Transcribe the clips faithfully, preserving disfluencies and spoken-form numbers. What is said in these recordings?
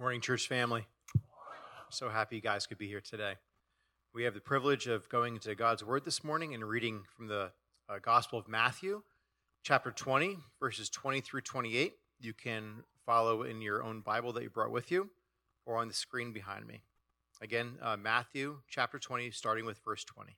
Morning, church family. So happy you guys could be here today. We have the privilege of going into God's Word this morning and reading from the uh, Gospel of Matthew, chapter twenty, verses twenty through twenty-eight. You can follow in your own Bible that you brought with you or on the screen behind me. Again, uh, Matthew, chapter twenty, starting with verse twenty.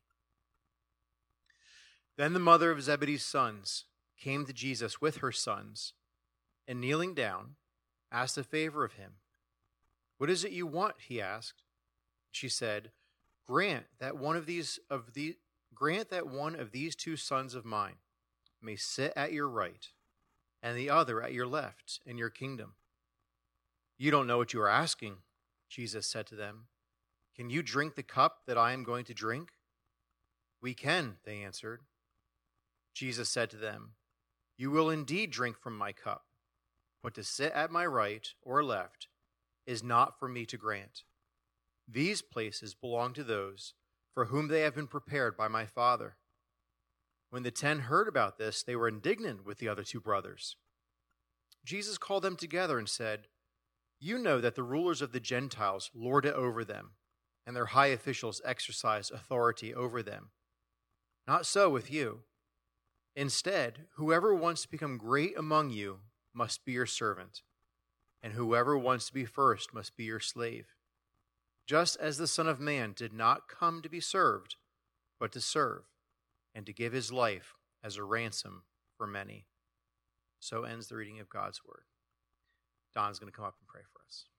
Then the mother of Zebedee's sons came to Jesus with her sons, and kneeling down, asked a favor of him. "What is it you want?" he asked. She said, "Grant that one of these of the grant that one of these two sons of mine may sit at your right, and the other at your left in your kingdom." "You don't know what you are asking," Jesus said to them. "Can you drink the cup that I am going to drink?" "We can," they answered. Jesus said to them, "You will indeed drink from my cup, but to sit at my right or left is not for me to grant. These places belong to those for whom they have been prepared by my Father." When the ten heard about this, they were indignant with the other two brothers. Jesus called them together and said, "You know that the rulers of the Gentiles lord it over them, and their high officials exercise authority over them. Not so with you. Instead, whoever wants to become great among you must be your servant, and whoever wants to be first must be your slave. Just as the Son of Man did not come to be served, but to serve, and to give his life as a ransom for many." So ends the reading of God's Word. Don's going to come up and pray for us.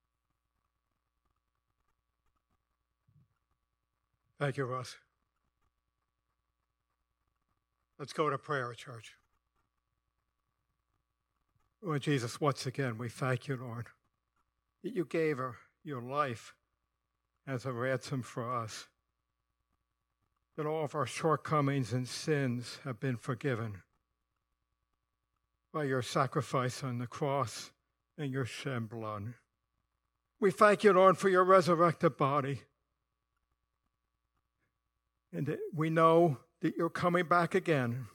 Thank you, Russ. Let's go to prayer, church. Lord Jesus, once again, we thank you, Lord, that you gave her your life as a ransom for us, that all of our shortcomings and sins have been forgiven by your sacrifice on the cross and your shed blood. We thank you, Lord, for your resurrected body, and that we know that you're coming back again.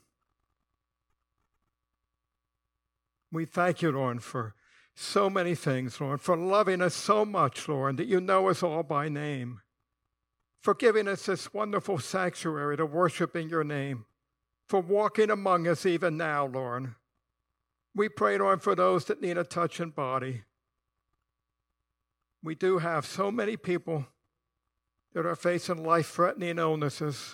We thank you, Lord, for so many things, Lord, for loving us so much, Lord, that you know us all by name, for giving us this wonderful sanctuary to worship in your name, for walking among us even now, Lord. We pray, Lord, for those that need a touch in body. We do have so many people that are facing life-threatening illnesses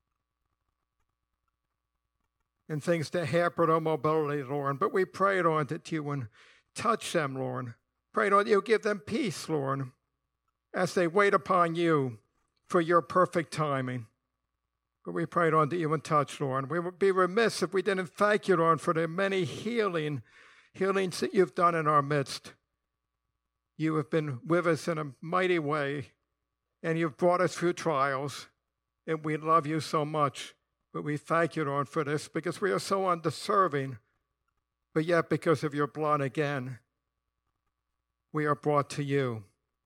and things that hamper their mobility, Lord. But we pray, Lord, that you would touch them, Lord. Pray, Lord, that you give them peace, Lord, as they wait upon you for your perfect timing. But we pray, Lord, that you would touch, Lord. We would be remiss if we didn't thank you, Lord, for the many healing, healings that you've done in our midst. You have been with us in a mighty way, and you've brought us through trials, and we love you so much. But we thank you, Lord, for this, because we are so undeserving, but yet because of your blood again, we are brought to you.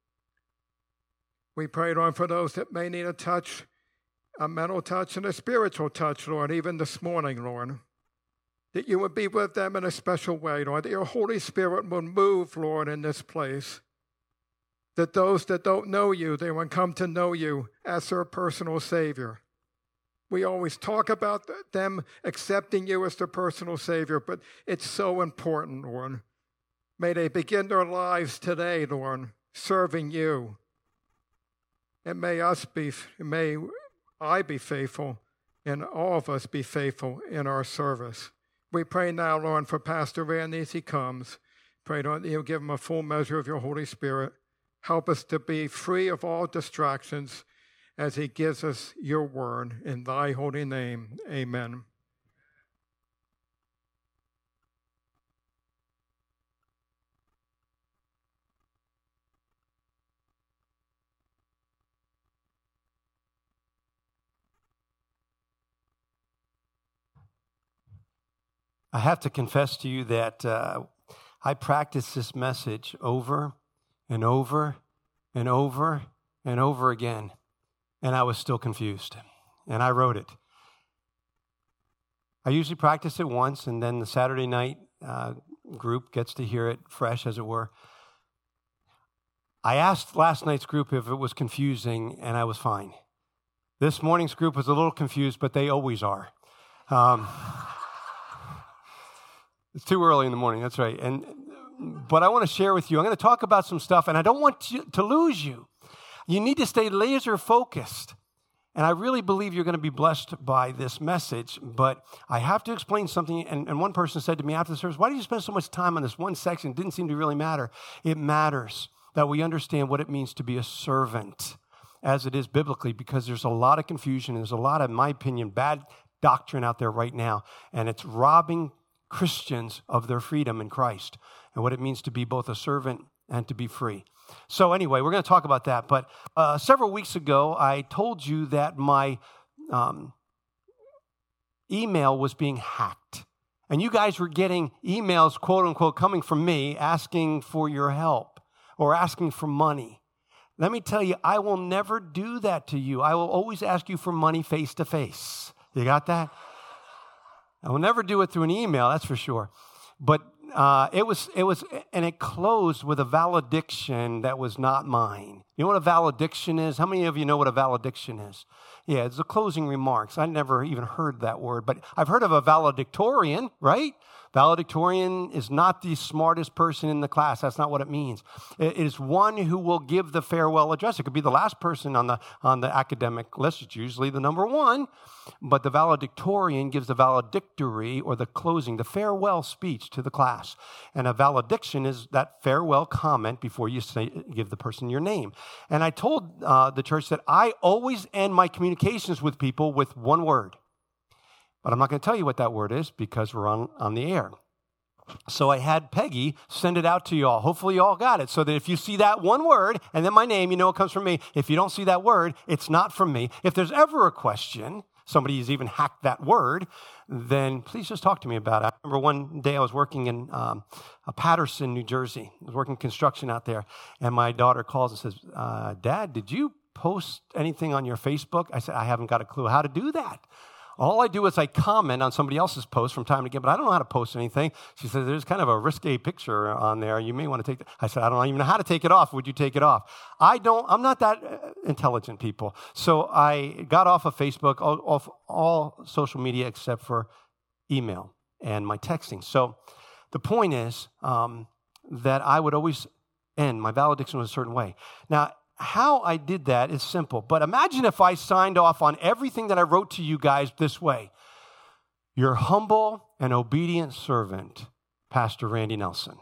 We pray, Lord, for those that may need a touch, a mental touch and a spiritual touch, Lord, even this morning, Lord, that you would be with them in a special way, Lord, that your Holy Spirit would move, Lord, in this place, that those that don't know you, they would come to know you as their personal Savior. We always talk about them accepting you as their personal Savior, but it's so important, Lord. May they begin their lives today, Lord, serving you. And may us be, may I be faithful, and all of us be faithful in our service. We pray now, Lord, for Pastor Randy as he comes. Pray, Lord, that you'll give him a full measure of your Holy Spirit. Help us to be free of all distractions as he gives us your word. In thy holy name, amen. I have to confess to you that uh, I practiced this message over and over and over and over again, and I was still confused, and I wrote it. I usually practice it once, and then the Saturday night uh, group gets to hear it fresh, as it were. I asked last night's group if it was confusing, and I was fine. This morning's group was a little confused, but they always are. Um, it's too early in the morning, that's right. And but I want to share with you, I'm going to talk about some stuff, and I don't want you to lose you. You need to stay laser focused. And I really believe you're going to be blessed by this message, but I have to explain something. And, and one person said to me after the service, why do you spend so much time on this one section? It didn't seem to really matter. It matters that we understand what it means to be a servant, as it is biblically, because there's a lot of confusion. And there's a lot of, in my opinion, bad doctrine out there right now, and it's robbing Christians of their freedom in Christ and what it means to be both a servant and to be free. So anyway, we're going to talk about that. But uh, several weeks ago, I told you that my um, email was being hacked. And you guys were getting emails, quote unquote, coming from me asking for your help or asking for money. Let me tell you, I will never do that to you. I will always ask you for money face to face. You got that? I will never do it through an email, that's for sure. But Uh, it was, it was, and it closed with a valediction that was not mine. You know what a valediction is? How many of you know what a valediction is? Yeah, it's the closing remarks. I never even heard that word, but I've heard of a valedictorian, right? Valedictorian is not the smartest person in the class. That's not what it means. It is one who will give the farewell address. It could be the last person on the on the academic list. It's usually the number one, but the valedictorian gives the valedictory or the closing, the farewell speech to the class. And a valediction is that farewell comment before you say, give the person your name. And I told uh, the church that I always end my communications with people with one word. But I'm not going to tell you what that word is because we're on, on the air. So I had Peggy send it out to you all. Hopefully you all got it. So that if you see that one word and then my name, you know it comes from me. If you don't see that word, it's not from me. If there's ever a question, somebody's even hacked that word, then please just talk to me about it. I remember one day I was working in um, Patterson, New Jersey. I was working construction out there. And my daughter calls and says, uh, Dad, did you post anything on your Facebook? I said, I haven't got a clue how to do that. All I do is I comment on somebody else's post from time to time, but I don't know how to post anything. She says, there's kind of a risque picture on there. You may want to take that. I said, I don't even know how to take it off. Would you take it off? I don't, I'm not that intelligent, people. So I got off of Facebook, off all social media except for email and my texting. So the point is um, that I would always end, my valediction was a certain way. Now, how I did that is simple, but imagine if I signed off on everything that I wrote to you guys this way. Your humble and obedient servant, Pastor Randy Nelson.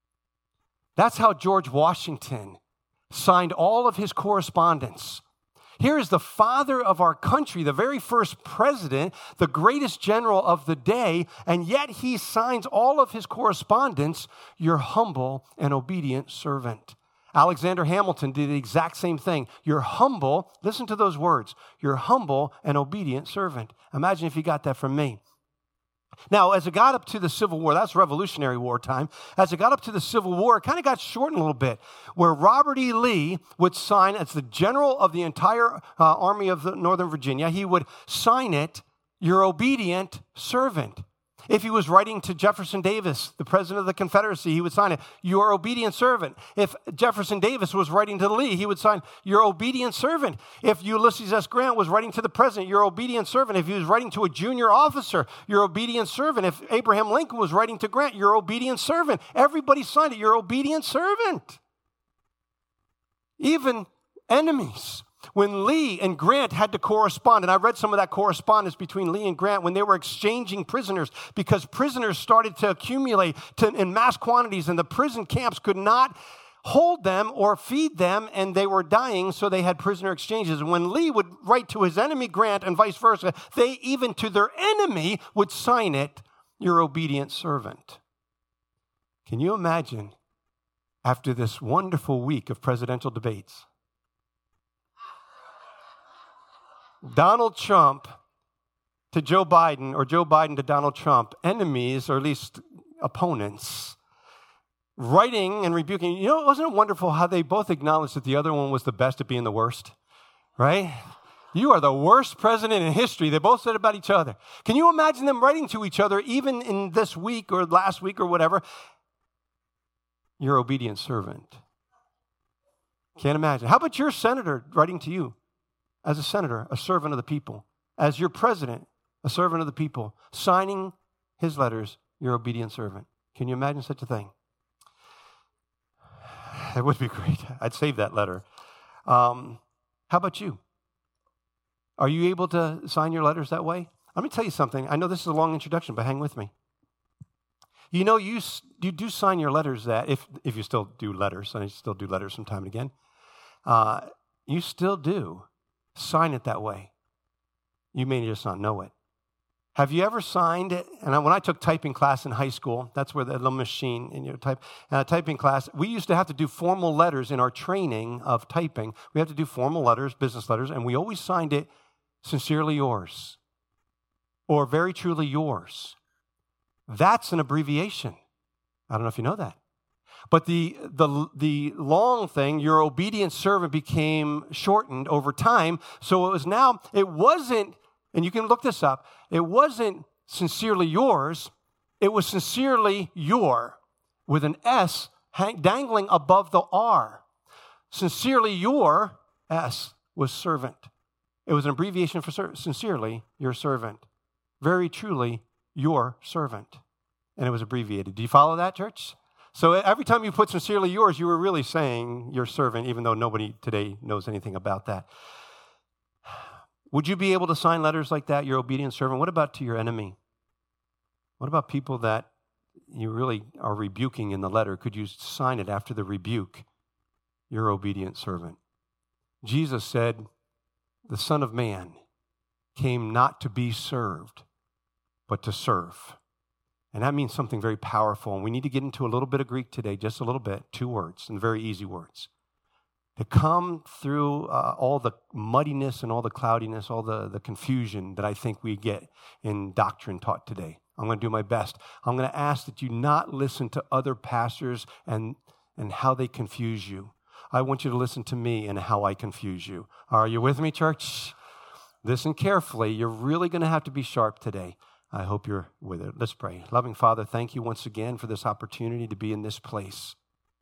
That's how George Washington signed all of his correspondence. Here is the father of our country, the very first president, the greatest general of the day, and yet he signs all of his correspondence, your humble and obedient servant. Alexander Hamilton did the exact same thing. You're humble, listen to those words, you're humble and obedient servant. Imagine if you got that from me. Now, as it got up to the Civil War, that's Revolutionary War time, as it got up to the Civil War, it kind of got shortened a little bit, where Robert E. Lee would sign, as the general of the entire uh, Army of the Northern Virginia, he would sign it, your obedient servant. If he was writing to Jefferson Davis, the president of the Confederacy, he would sign it, your obedient servant. If Jefferson Davis was writing to Lee, he would sign, your obedient servant. If Ulysses S. Grant was writing to the president, your obedient servant. If he was writing to a junior officer, your obedient servant. If Abraham Lincoln was writing to Grant, your obedient servant. Everybody signed it, your obedient servant. Even enemies. When Lee and Grant had to correspond, and I read some of that correspondence between Lee and Grant when they were exchanging prisoners because prisoners started to accumulate to, in mass quantities and the prison camps could not hold them or feed them and they were dying, so they had prisoner exchanges. And when Lee would write to his enemy Grant and vice versa, they even to their enemy would sign it, your obedient servant. Can you imagine after this wonderful week of presidential debates? Donald Trump to Joe Biden, or Joe Biden to Donald Trump, enemies, or at least opponents, writing and rebuking. You know, wasn't it wonderful how they both acknowledged that the other one was the best at being the worst, right? You are the worst president in history. They both said about each other. Can you imagine them writing to each other even in this week or last week or whatever? Your obedient servant. Can't imagine. How about your senator writing to you as a senator, a servant of the people? As your president, a servant of the people, signing his letters, your obedient servant. Can you imagine such a thing? It would be great. I'd save that letter. Um, how about you? Are you able to sign your letters that way? Let me tell you something. I know this is a long introduction, but hang with me. You know, you you do sign your letters that, if if you still do letters, and I still do letters from time and again, uh, you still do sign it that way. You may just not know it. Have you ever signed it? And when I took typing class in high school, that's where the little machine in your type uh, typing class, we used to have to do formal letters in our training of typing. We have to do formal letters, business letters, and we always signed it, sincerely yours, or very truly yours. That's an abbreviation. I don't know if you know that. But the, the, the long thing, your obedient servant, became shortened over time. So it was now, it wasn't, and you can look this up, it wasn't sincerely yours, it was sincerely your, with an S hang, dangling above the R. Sincerely your, S, was servant. It was an abbreviation for ser- sincerely your servant. Very truly your servant. And it was abbreviated. Do you follow that, church? So every time you put sincerely yours, you were really saying your servant, even though nobody today knows anything about that. Would you be able to sign letters like that, your obedient servant? What about to your enemy? What about people that you really are rebuking in the letter? Could you sign it after the rebuke, your obedient servant? Jesus said, the Son of Man came not to be served, but to serve. And that means something very powerful. And we need to get into a little bit of Greek today, just a little bit, two words, and very easy words. To come through uh, all the muddiness and all the cloudiness, all the, the confusion that I think we get in doctrine taught today. I'm going to do my best. I'm going to ask that you not listen to other pastors and, and how they confuse you. I want you to listen to me and how I confuse you. Are you with me, church? Listen carefully. You're really going to have to be sharp today. I hope you're with it. Let's pray. Loving Father, thank you once again for this opportunity to be in this place,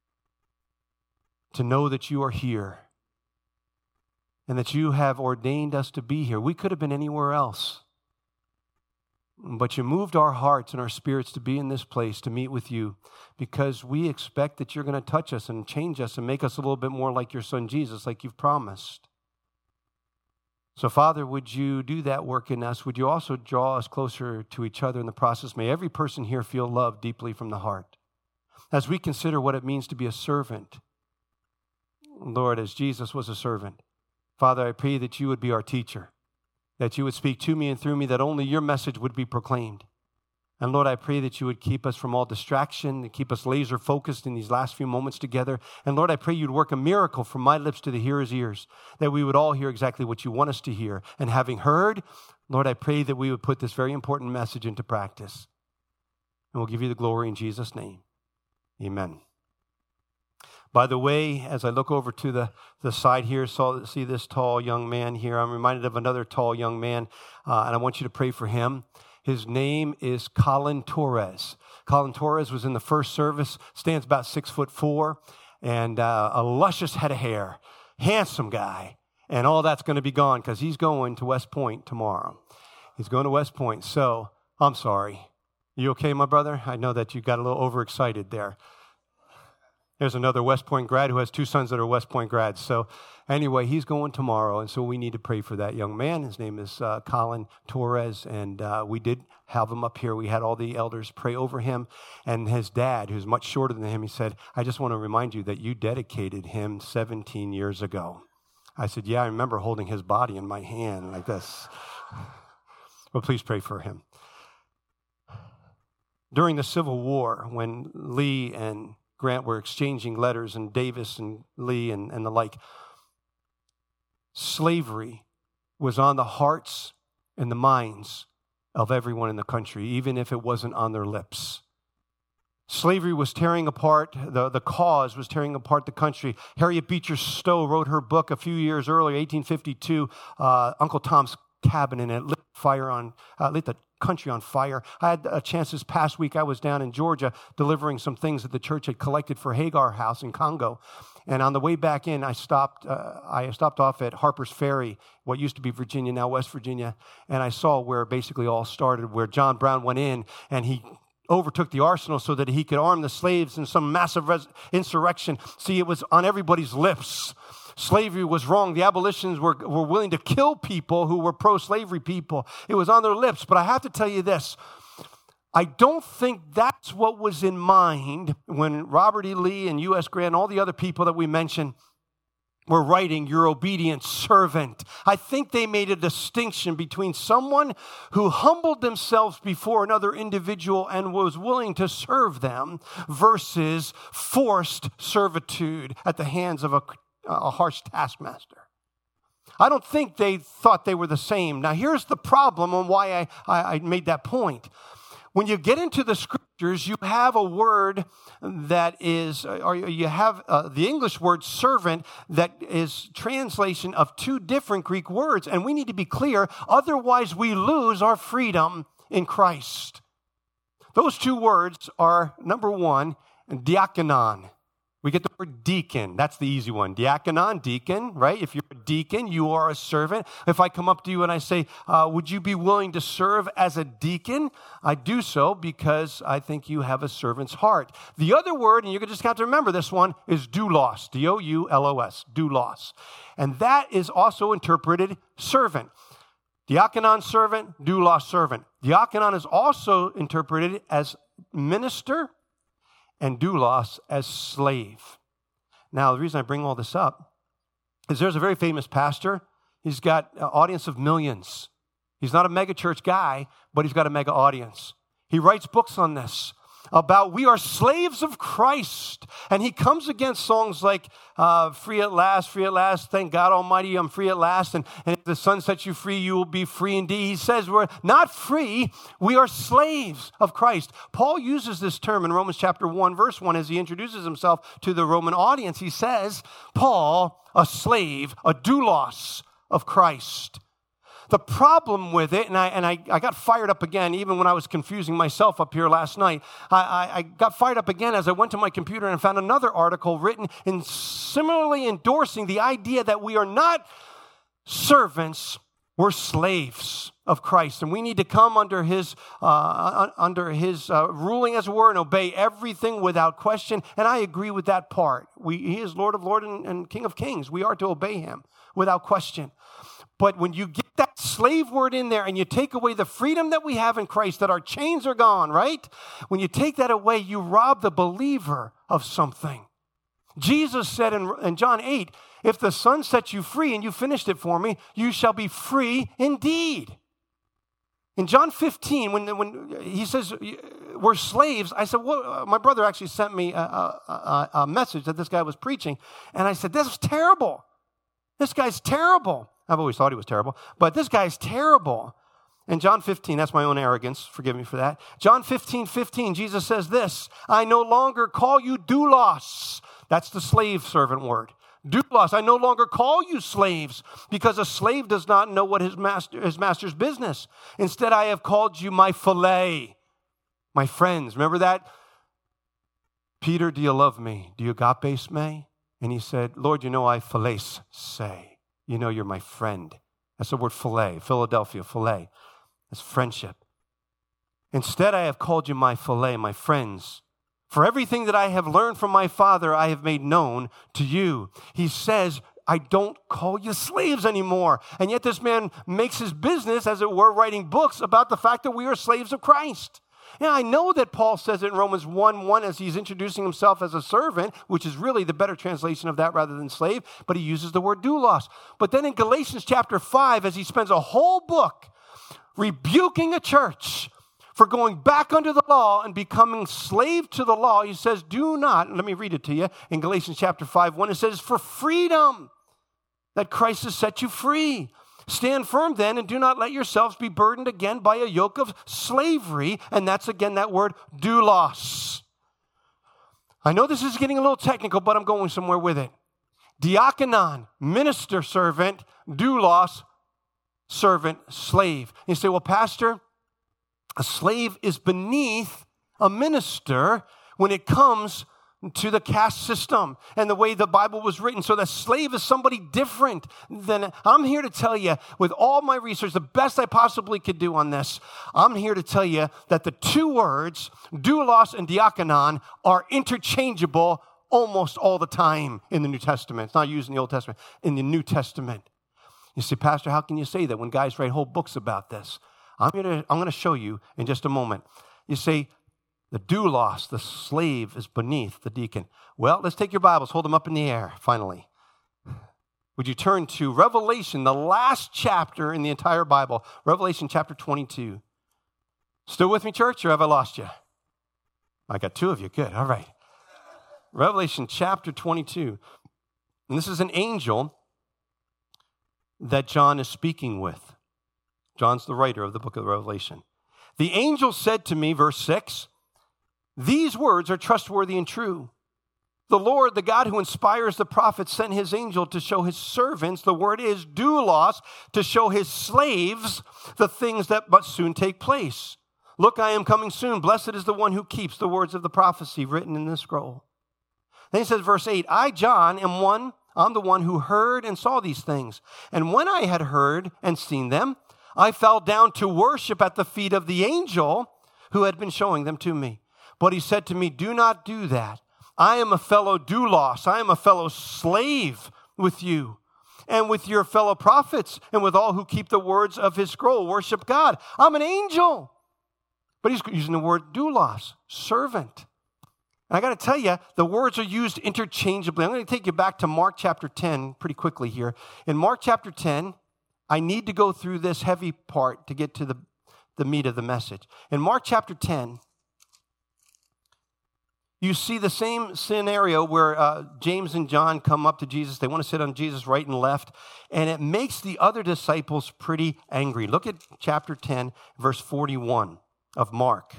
to know that you are here and that you have ordained us to be here. We could have been anywhere else, but you moved our hearts and our spirits to be in this place, to meet with you, because we expect that you're going to touch us and change us and make us a little bit more like your Son Jesus, like you've promised. So, Father, would you do that work in us? Would you also draw us closer to each other in the process? May every person here feel loved deeply from the heart. As we consider what it means to be a servant, Lord, as Jesus was a servant, Father, I pray that you would be our teacher, that you would speak to me and through me, that only your message would be proclaimed. And Lord, I pray that you would keep us from all distraction and keep us laser focused in these last few moments together. And Lord, I pray you'd work a miracle from my lips to the hearer's ears, that we would all hear exactly what you want us to hear. And having heard, Lord, I pray that we would put this very important message into practice. And we'll give you the glory in Jesus' name. Amen. By the way, as I look over to the, the side here, saw, see this tall young man here. I'm reminded of another tall young man, uh, and I want you to pray for him. His name is Colin Torres. Colin Torres was in the first service, stands about six foot four, and uh, a luscious head of hair, handsome guy. And all that's going to be gone because he's going to West Point tomorrow. He's going to West Point. So, I'm sorry. You okay, my brother? I know that you got a little overexcited there. There's another West Point grad who has two sons that are West Point grads. So anyway, he's going tomorrow, and so we need to pray for that young man. His name is uh, Colin Torres, and uh, we did have him up here. We had all the elders pray over him, and his dad, who's much shorter than him, he said, I just want to remind you that you dedicated him seventeen years ago. I said, yeah, I remember holding his body in my hand like this. Well, please pray for him. During the Civil War, when Lee and Grant were exchanging letters, and Davis and Lee and, and the like, slavery was on the hearts and the minds of everyone in the country, even if it wasn't on their lips. Slavery was tearing apart, the, the cause was tearing apart the country. Harriet Beecher Stowe wrote her book a few years earlier, eighteen fifty-two, uh, Uncle Tom's Cabin, and it lit fire on, uh, lit the country on fire. I had a chance this past week. I was down in Georgia delivering some things that the church had collected for Hagar House in Congo. And on the way back in, I stopped uh, I stopped off at Harper's Ferry, what used to be Virginia, now West Virginia. And I saw where it basically all started, where John Brown went in and he overtook the arsenal so that he could arm the slaves in some massive res- insurrection. See, it was on everybody's lips. Slavery was wrong. The abolitionists were, were willing to kill people who were pro-slavery people. It was on their lips. But I have to tell you this. I don't think that's what was in mind when Robert E. Lee and U S Grant and all the other people that we mentioned were writing, "Your obedient servant." I think they made a distinction between someone who humbled themselves before another individual and was willing to serve them versus forced servitude at the hands of a a harsh taskmaster. I don't think they thought they were the same. Now, here's the problem on why I, I, I made that point. When you get into the scriptures, you have a word that is, or you have uh, the English word servant that is translation of two different Greek words, and we need to be clear, otherwise we lose our freedom in Christ. Those two words are, number one, diakonon. We get the word deacon. That's the easy one. Diakonon, deacon, right? If you're a deacon, you are a servant. If I come up to you and I say, uh, would you be willing to serve as a deacon? I do so because I think you have a servant's heart. The other word, and you're just got to remember this one, is doulos, D O U L O S, doulos. And that is also interpreted servant. Diakonon, servant, doulos, servant. Diakonon is also interpreted as minister, and doulos as slave. Now, the reason I bring all this up is there's a very famous pastor. He's got an audience of millions. He's not a mega church guy, but he's got a mega audience. He writes books on this about we are slaves of Christ. And he comes against songs like uh, free at last, free at last, thank God Almighty, I'm free at last. And, and if the Son sets you free, you will be free indeed. He says we're not free, we are slaves of Christ. Paul uses this term in Romans chapter one, verse one, as he introduces himself to the Roman audience. He says, Paul, a slave, a doulos of Christ. The problem with it, and I and I, I got fired up again, even when I was confusing myself up here last night, I, I, I got fired up again as I went to my computer and found another article written and similarly endorsing the idea that we are not servants, we're slaves of Christ. And we need to come under his uh, under his uh, ruling, as it were, and obey everything without question. And I agree with that part. We, he is Lord of Lords and, and King of Kings. We are to obey him without question. But when you get that slave word in there and you take away the freedom that we have in Christ, that our chains are gone, right? When you take that away, you rob the believer of something. Jesus said in, in John eight, if the Son sets you free, and you finished it for me, you shall be free indeed. In John fifteen, when, when he says we're slaves, I said, well, my brother actually sent me a, a, a message that this guy was preaching. And I said, this is terrible. This guy's terrible. I've always thought he was terrible, but this guy's terrible. In John fifteen, that's my own arrogance. Forgive me for that. John fifteen, fifteen, Jesus says this, I no longer call you doulos. That's the slave servant word. Doulos, I no longer call you slaves, because a slave does not know what his master, his master's business. Instead, I have called you my philae, my friends. Remember that? Peter, do you love me? Do you agapes me? And he said, Lord, you know I philase say. You know you're my friend. That's the word philae, Philadelphia, philae. That's friendship. Instead, I have called you my philae, my friends. For everything that I have learned from my Father, I have made known to you. He says, I don't call you slaves anymore. And yet this man makes his business, as it were, writing books about the fact that we are slaves of Christ. Now, I know that Paul says it in Romans one one as he's introducing himself as a servant, which is really the better translation of that rather than slave, but he uses the word doulos. But then in Galatians chapter five, as he spends a whole book rebuking a church for going back under the law and becoming slave to the law, he says, do not, let me read it to you, in Galatians chapter five one, it says, for freedom that Christ has set you free. Stand firm then, and do not let yourselves be burdened again by a yoke of slavery. And that's again that word, doulos. I know this is getting a little technical, but I'm going somewhere with it. Diakonon, minister servant, doulos, servant, slave. You say, well, Pastor, A slave is beneath a minister when it comes to the caste system and the way the Bible was written. So the slave is somebody different than, I'm here to tell you, with all my research, the best I possibly could do on this, I'm here to tell you that the two words, doulos and diakonon, are interchangeable almost all the time in the New Testament. It's not used in the Old Testament, in the New Testament. You say, Pastor, how can you say that when guys write whole books about this? I'm here to, I'm going to show you in just a moment. You say, the doulos, the slave, is beneath the deacon. Well, let's take your Bibles, hold them up in the air, finally. Would you turn to Revelation, the last chapter in the entire Bible, Revelation chapter twenty-two. Still with me, church, or have I lost you? I got two of you, good, all right. Revelation chapter twenty-two. And this is an angel that John is speaking with. John's the writer of the book of Revelation. The angel said to me, verse six, these words are trustworthy and true. The Lord, the God who inspires the prophets, sent his angel to show his servants, the word is doulos, to show his slaves the things that must soon take place. Look, I am coming soon. Blessed is the one who keeps the words of the prophecy written in this scroll. Then he says, verse eight, I, John, am one, I'm the one who heard and saw these things. And when I had heard and seen them, I fell down to worship at the feet of the angel who had been showing them to me. But he said to me, do not do that. I am a fellow doulos. I am a fellow slave with you and with your fellow prophets and with all who keep the words of his scroll. Worship God. I'm an angel. But he's using the word doulos, servant. And I got to tell you, the words are used interchangeably. I'm going to take you back to Mark chapter ten pretty quickly here. In Mark chapter ten, I need to go through this heavy part to get to the, the meat of the message. In Mark chapter ten, you see the same scenario where uh, James and John come up to Jesus. They want to sit on Jesus' right and left, and it makes the other disciples pretty angry. Look at chapter ten, verse forty-one of Mark.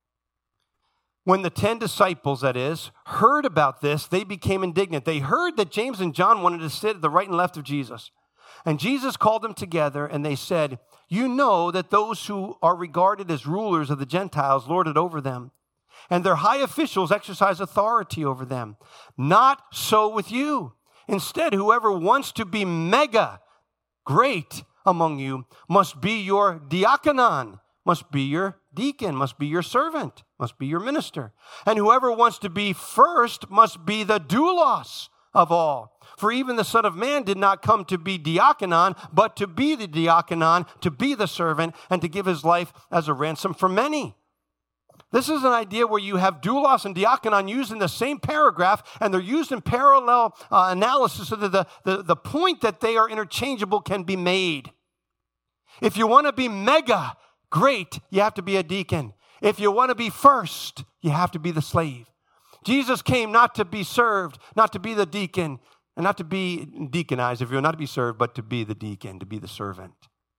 When the ten disciples, that is, heard about this, they became indignant. They heard that James and John wanted to sit at the right and left of Jesus. And Jesus called them together, and they said, you know that those who are regarded as rulers of the Gentiles lord it over them, and their high officials exercise authority over them. Not so with you. Instead, whoever wants to be mega great among you must be your diakonon, must be your deacon, must be your servant, must be your minister. And whoever wants to be first must be the doulos of all. For even the Son of Man did not come to be diakonon, but to be the diakonon, to be the servant, and to give his life as a ransom for many. This is an idea where you have doulos and diakonon used in the same paragraph, and they're used in parallel uh, analysis so that the, the, the point that they are interchangeable can be made. If you want to be mega great, you have to be a deacon. If you want to be first, you have to be the slave. Jesus came not to be served, not to be the deacon, and not to be deaconized, if you're not to be served, but to be the deacon, to be the servant.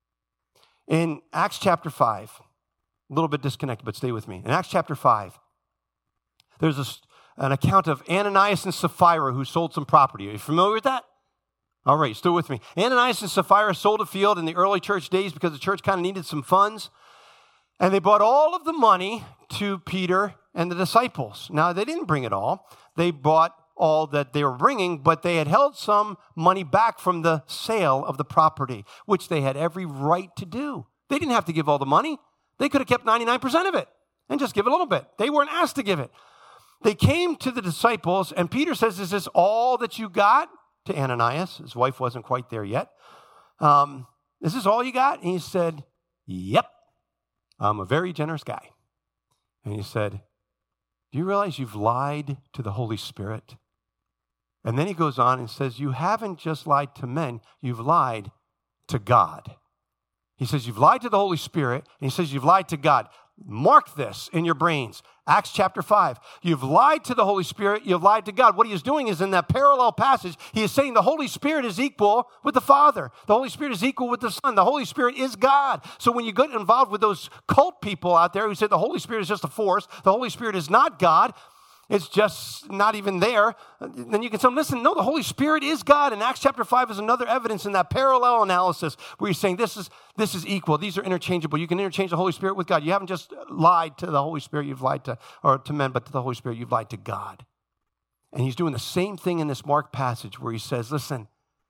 In Acts chapter five, a little bit disconnected, but stay with me. In Acts chapter five, there's a, an account of Ananias and Sapphira who sold some property. Are you familiar with that? All right, still with me. Ananias and Sapphira sold a field in the early church days because the church kind of needed some funds. And they brought all of the money to Peter and the disciples. Now, they didn't bring it all. They brought all that they were bringing, but they had held some money back from the sale of the property, which they had every right to do. They didn't have to give all the money. They could have kept ninety-nine percent of it and just give a little bit. They weren't asked to give it. They came to the disciples, and Peter says, is this all that you got? To Ananias. His wife wasn't quite there yet. Um, is this all you got? And he said, yep, I'm a very generous guy. And he said, do you realize you've lied to the Holy Spirit? And then he goes on and says, you haven't just lied to men, you've lied to God. He says, you've lied to the Holy Spirit, and he says, you've lied to God. Mark this in your brains. Acts chapter five. You've lied to the Holy Spirit, you've lied to God. What he is doing is in that parallel passage, he is saying the Holy Spirit is equal with the Father. The Holy Spirit is equal with the Son. The Holy Spirit is God. So when you get involved with those cult people out there who say the Holy Spirit is just a force, the Holy Spirit is not God, it's just not even there, then you can say, listen, no, the Holy Spirit is God. And Acts chapter five is another evidence in that parallel analysis where you're saying this is this is equal. These are interchangeable. You can interchange the Holy Spirit with God. You haven't just lied to the Holy Spirit, you've lied to, or to men, but to the Holy Spirit, you've lied to God. And he's doing the same thing in this Mark passage where he says, listen,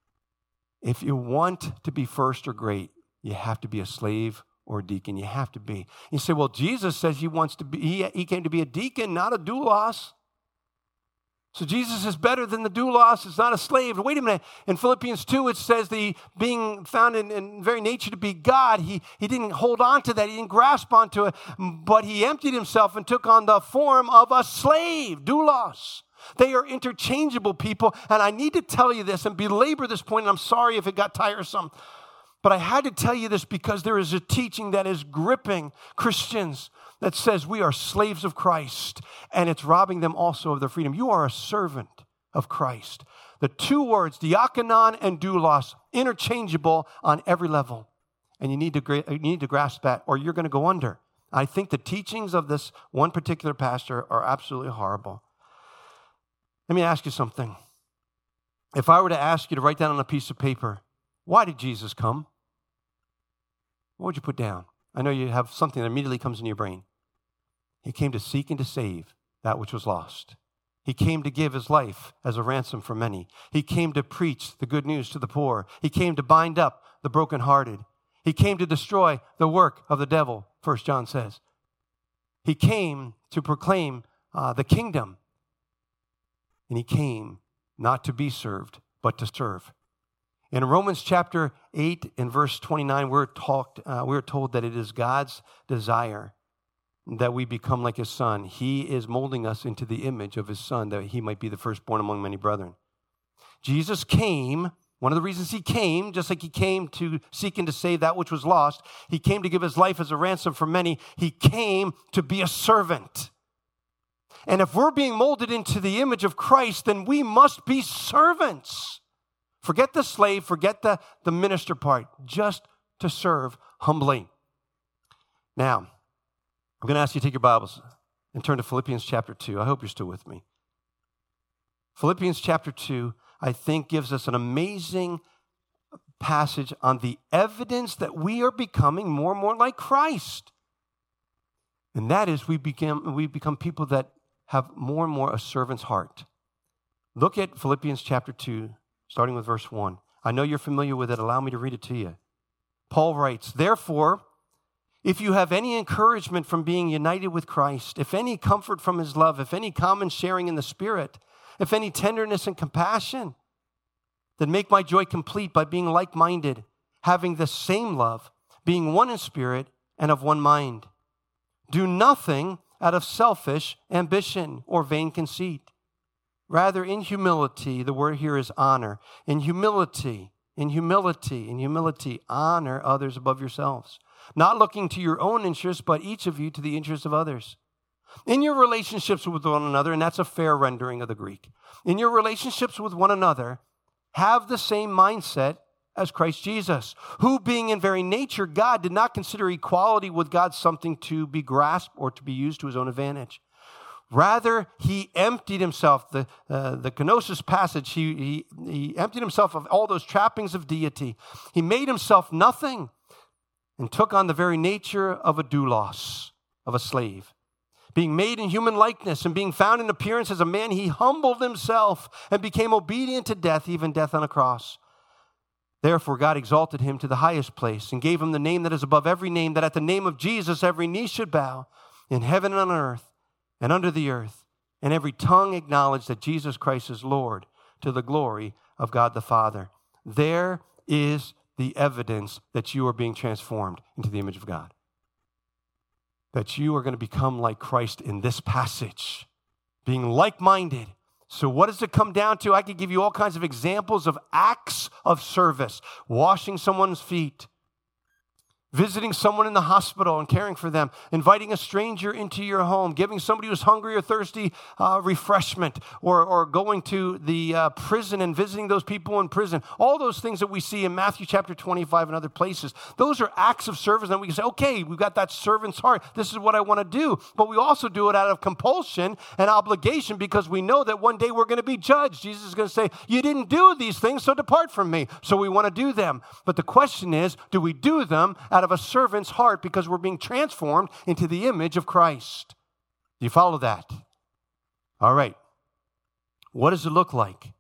if you want to be first or great, you have to be a slave or a deacon. You have to be. You say, well, Jesus says he wants to be, he, he came to be a deacon, not a doulos. So Jesus is better than the doulos. It's not a slave. Wait a minute. In Philippians two, it says the being found in, in very nature to be God, he, he didn't hold on to that. He didn't grasp onto it, but he emptied himself and took on the form of a slave, doulos. They are interchangeable, people. And I need to tell you this and belabor this point, and I'm sorry if it got tiresome. But I had to tell you this because there is a teaching that is gripping Christians that says we are slaves of Christ, and it's robbing them also of their freedom. You are a servant of Christ. The two words, diakonon and doulos, interchangeable on every level. And you need to, you need to grasp that, or you're going to go under. I think the teachings of this one particular pastor are absolutely horrible. Let me ask you something. If I were to ask you to write down on a piece of paper, why did Jesus come? What would you put down? I know you have something that immediately comes in your brain. He came to seek and to save that which was lost. He came to give his life as a ransom for many. He came to preach the good news to the poor. He came to bind up the brokenhearted. He came to destroy the work of the devil, First John says. He came to proclaim uh, the kingdom. And he came not to be served, but to serve. In Romans chapter eight and verse twenty-nine, we're, talked, uh, we're told that it is God's desire that we become like his son. He is molding us into the image of his son, that he might be the firstborn among many brethren. Jesus came, one of the reasons he came, just like he came to seek and to save that which was lost, he came to give his life as a ransom for many. He came to be a servant. And if we're being molded into the image of Christ, then we must be servants. Forget the slave, forget the, the minister part, just to serve humbly. Now, I'm going to ask you to take your Bibles and turn to Philippians chapter two. I hope you're still with me. Philippians chapter two, I think, gives us an amazing passage on the evidence that we are becoming more and more like Christ. And that is we become, we become people that have more and more a servant's heart. Look at Philippians chapter two, starting with verse one. I know you're familiar with it. Allow me to read it to you. Paul writes, therefore, if you have any encouragement from being united with Christ, if any comfort from his love, if any common sharing in the Spirit, if any tenderness and compassion, then make my joy complete by being like-minded, having the same love, being one in spirit and of one mind. Do nothing out of selfish ambition or vain conceit. Rather, in humility, the word here is honor. In humility, in humility, in humility, honor others above yourselves. Not looking to your own interests, but each of you to the interests of others. In your relationships with one another, and that's a fair rendering of the Greek, in your relationships with one another, have the same mindset as Christ Jesus, who being in very nature God, did not consider equality with God something to be grasped or to be used to his own advantage. Rather, he emptied himself. The, uh, the kenosis passage, he, he, he emptied himself of all those trappings of deity. He made himself nothing and took on the very nature of a doulos, of a slave. Being made in human likeness and being found in appearance as a man, he humbled himself and became obedient to death, even death on a cross. Therefore, God exalted him to the highest place and gave him the name that is above every name, that at the name of Jesus every knee should bow in heaven and on earth and under the earth, and every tongue acknowledge that Jesus Christ is Lord, to the glory of God the Father. There is the evidence that you are being transformed into the image of God. That you are going to become like Christ in this passage, being like-minded. So what does it come down to? I could give you all kinds of examples of acts of service. Washing someone's feet, visiting someone in the hospital and caring for them, inviting a stranger into your home, giving somebody who's hungry or thirsty uh, refreshment, or, or going to the uh, prison and visiting those people in prison. All those things that we see in Matthew chapter twenty-five and other places. Those are acts of service, and we can say, okay, we've got that servant's heart. This is what I want to do. But we also do it out of compulsion and obligation because we know that one day we're going to be judged. Jesus is going to say, you didn't do these things, so depart from me. So we want to do them. But the question is, do we do them out of a servant's heart because we're being transformed into the image of Christ? Do you follow that? All right. What does it look like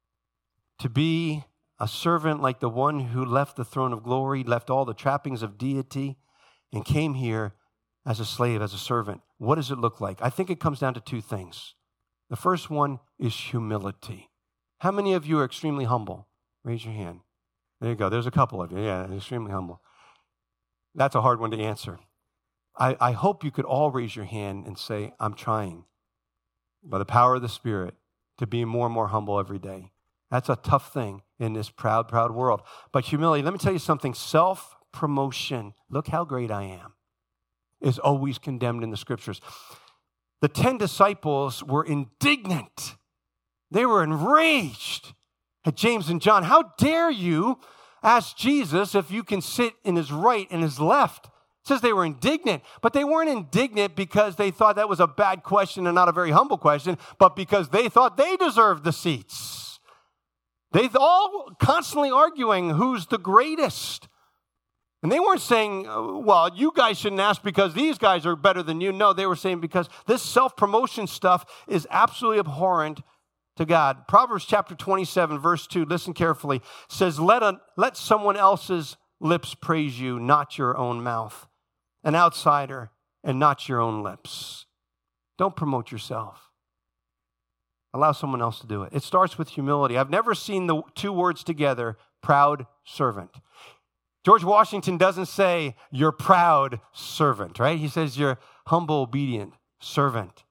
to be a servant like the one who left the throne of glory, left all the trappings of deity, and came here as a slave, as a servant? What does it look like? I think it comes down to two things. The first one is humility. How many of you are extremely humble? Raise your hand. There you go. There's a couple of you. Yeah, extremely humble. That's a hard one to answer. I, I hope you could all raise your hand and say, I'm trying, by the power of the Spirit, to be more and more humble every day. That's a tough thing in this proud, proud world. But humility, let me tell you something, self-promotion, look how great I am, is always condemned in the Scriptures. The ten disciples were indignant. They were enraged at James and John. How dare you ask Jesus if you can sit in his right and his left? It says they were indignant, but they weren't indignant because they thought that was a bad question and not a very humble question, but because they thought they deserved the seats. They all constantly arguing who's the greatest. And they weren't saying, well, you guys shouldn't ask because these guys are better than you. No, they were saying because this self-promotion stuff is absolutely abhorrent to God. Proverbs chapter twenty-seven, verse two, listen carefully, says, let, a, let someone else's lips praise you, not your own mouth. An outsider and not your own lips. Don't promote yourself. Allow someone else to do it. It starts with humility. I've never seen the two words together, proud servant. George Washington doesn't say, you're proud servant, right? He says, you're humble, obedient servant.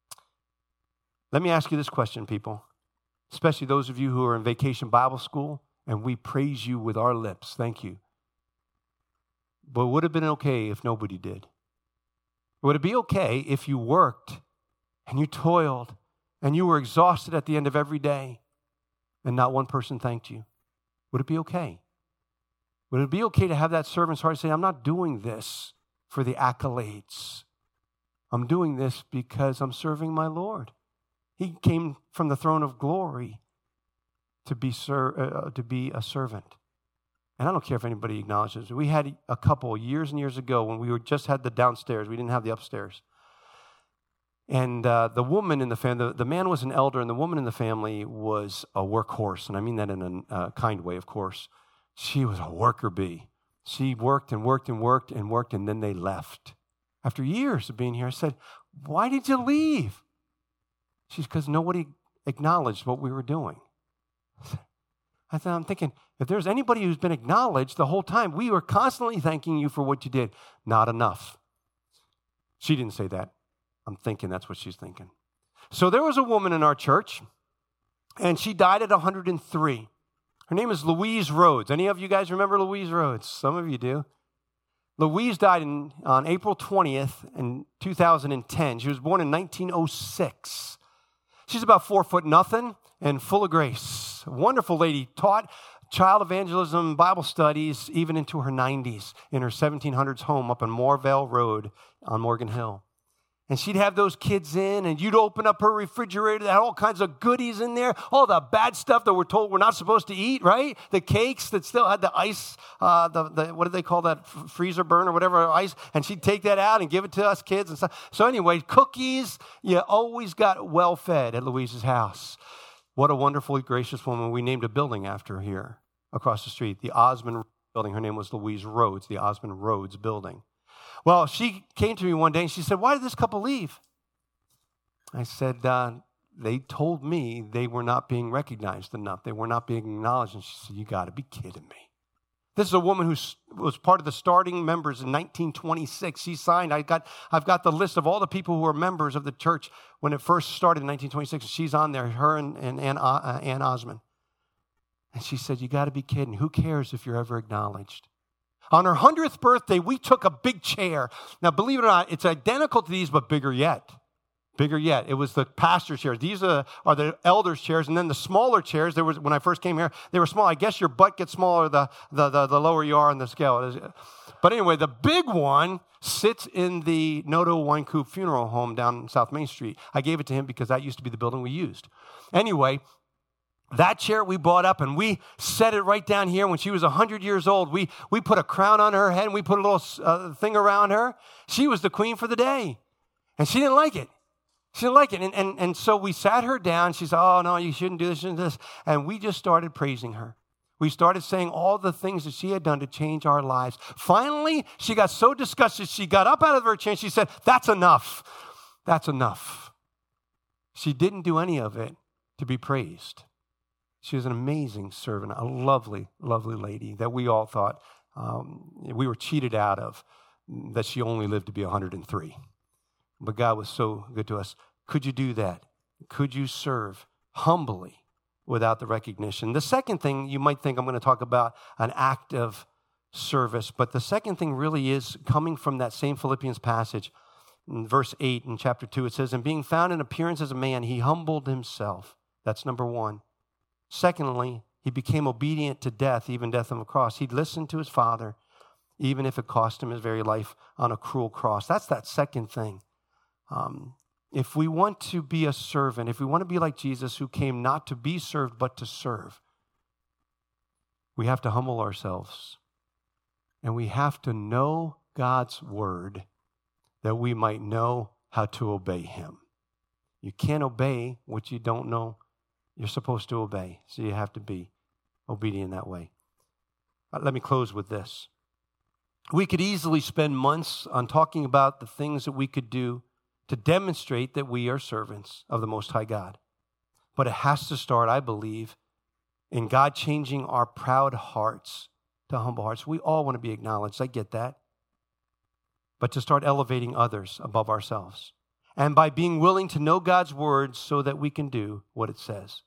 Let me ask you this question, people, especially those of you who are in Vacation Bible School, and we praise you with our lips. Thank you. But would it have been okay if nobody did? Would it be okay if you worked and you toiled and you were exhausted at the end of every day and not one person thanked you? Would it be okay? Would it be okay to have that servant's heart say, I'm not doing this for the accolades. I'm doing this because I'm serving my Lord. He came from the throne of glory to be ser- uh, to be a servant. And I don't care if anybody acknowledges it. We had a couple years and years ago when we were just had the downstairs. We didn't have the upstairs. And uh, the woman in the family, the, the man was an elder, and the woman in the family was a workhorse. And I mean that in a uh, kind way, of course. She was a worker bee. She worked and worked and worked and worked, and then they left. After years of being here, I said, why did you leave? She's because nobody acknowledged what we were doing. I thought, I'm thinking, if there's anybody who's been acknowledged the whole time, we were constantly thanking you for what you did. Not enough. She didn't say that. I'm thinking that's what she's thinking. So there was a woman in our church, and she died at one hundred three. Her name is Louise Rhodes. Any of you guys remember Louise Rhodes? Some of you do. Louise died in, on April twentieth in two thousand ten. She was born in nineteen oh six. She's about four foot nothing and full of grace. A wonderful lady, taught child evangelism, Bible studies, even into her nineties in her seventeen hundreds home up on Moorvale Road on Morgan Hill. And she'd have those kids in, and you'd open up her refrigerator. That had all kinds of goodies in there, all the bad stuff that we're told we're not supposed to eat, right? The cakes that still had the ice, uh, the, the what do they call that, F- freezer burn or whatever, ice. And she'd take that out and give it to us kids and stuff. So anyway, cookies, you always got well fed at Louise's house. What a wonderful, gracious woman. We named a building after her here across the street, the Osmond Building. Her name was Louise Rhodes, the Osmond Rhodes Building. Well, she came to me one day and she said, why did this couple leave? I said, uh, they told me they were not being recognized enough. They were not being acknowledged. And she said, you got to be kidding me. This is a woman who was part of the starting members in nineteen twenty-six. She signed. I got, I've got the list of all the people who were members of the church when it first started in nineteen twenty-six. She's on there, her and, and Ann, uh, Ann Osmond. And she said, you got to be kidding. Who cares if you're ever acknowledged? On her hundredth birthday, we took a big chair. Now, believe it or not, it's identical to these, but bigger yet. Bigger yet. It was the pastor's chairs. These are, are the elders' chairs. And then the smaller chairs, there was when I first came here, they were small. I guess your butt gets smaller the, the, the, the lower you are on the scale. But anyway, the big one sits in the Noto Wynkoop Funeral Home down South Main Street. I gave it to him because that used to be the building we used. Anyway, that chair we bought up and we set it right down here when she was one hundred years old. We, we put a crown on her head and we put a little uh, thing around her. She was the queen for the day. And she didn't like it. She didn't like it. And, and, and so we sat her down. She said, oh, no, you shouldn't do this, shouldn't do this. And we just started praising her. We started saying all the things that she had done to change our lives. Finally, she got so disgusted, she got up out of her chair and she said, that's enough. That's enough. She didn't do any of it to be praised. She was an amazing servant, a lovely, lovely lady that we all thought um, we were cheated out of, that she only lived to be one hundred three. But God was so good to us. Could you do that? Could you serve humbly without the recognition? The second thing, you might think I'm going to talk about an act of service, but the second thing really is coming from that same Philippians passage. In verse eight in chapter two, it says, and being found in appearance as a man, he humbled himself. That's number one. Secondly, he became obedient to death, even death on the cross. He listened to his Father, even if it cost him his very life on a cruel cross. That's that second thing. Um, if we want to be a servant, if we want to be like Jesus who came not to be served but to serve, we have to humble ourselves. And we have to know God's word that we might know how to obey him. You can't obey what you don't know you're supposed to obey. So you have to be obedient that way. Uh, let me close with this. We could easily spend months on talking about the things that we could do to demonstrate that we are servants of the Most High God. But it has to start, I believe, in God changing our proud hearts to humble hearts. We all want to be acknowledged. I get that. But to start elevating others above ourselves. And by being willing to know God's word so that we can do what it says.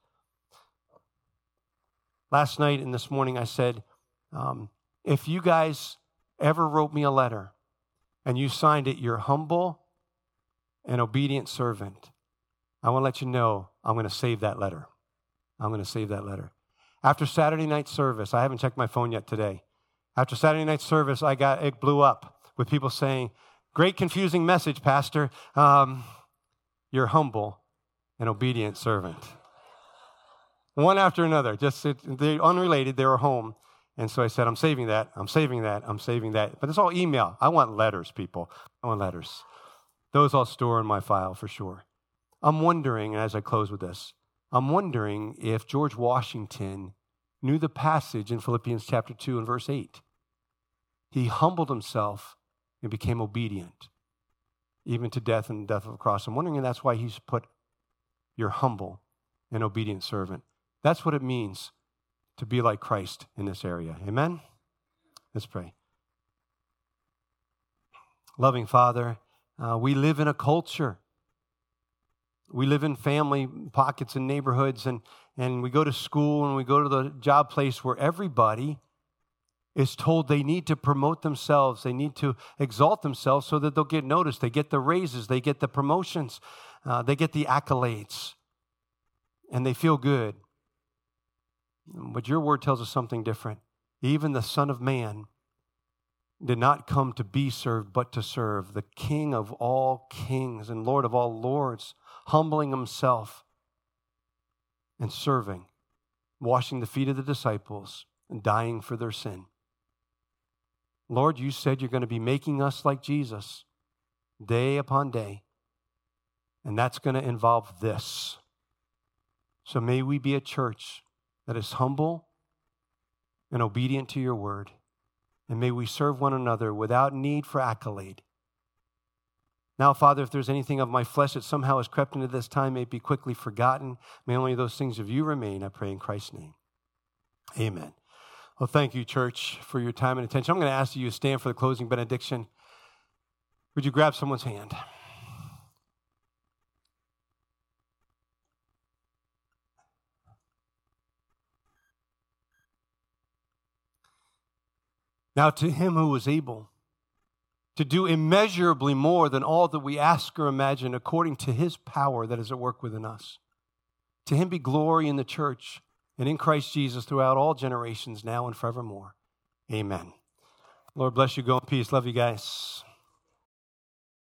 Last night and this morning I said, um, if you guys ever wrote me a letter and you signed it, you're humble and obedient servant, I want to let you know I'm going to save that letter. I'm going to save that letter. After Saturday night service, I haven't checked my phone yet today. After Saturday night service, I got it blew up with people saying, great confusing message, Pastor. Um, you're humble and obedient servant. One after another, just they're unrelated, they were home. And so I said, I'm saving that, I'm saving that, I'm saving that. But it's all email. I want letters, people. I want letters. Those I'll store in my file for sure. I'm wondering, as I close with this, I'm wondering if George Washington knew the passage in Philippians chapter two and verse eight. He humbled himself and became obedient, even to death and death of the cross. I'm wondering if that's why he's put, you're humble and obedient servant. That's what it means to be like Christ in this area. Amen? Let's pray. Loving Father, uh, we live in a culture. We live in family pockets and neighborhoods, and, and we go to school and we go to the job place where everybody is told they need to promote themselves. They need to exalt themselves so that they'll get noticed. They get the raises. They get the promotions. Uh, they get the accolades. And they feel good. But your word tells us something different. Even the Son of Man did not come to be served, but to serve. The King of all kings and Lord of all lords, humbling himself and serving, washing the feet of the disciples and dying for their sin. Lord, you said you're going to be making us like Jesus day upon day. And that's going to involve this. So may we be a church that is humble and obedient to your word. And may we serve one another without need for accolade. Now, Father, if there's anything of my flesh that somehow has crept into this time, may it be quickly forgotten. May only those things of you remain, I pray in Christ's name. Amen. Well, thank you, church, for your time and attention. I'm going to ask you to stand for the closing benediction. Would you grab someone's hand? Now to him who is able to do immeasurably more than all that we ask or imagine, according to his power that is at work within us. To him be glory in the church and in Christ Jesus throughout all generations, now and forevermore. Amen. Lord bless you. Go in peace. Love you guys.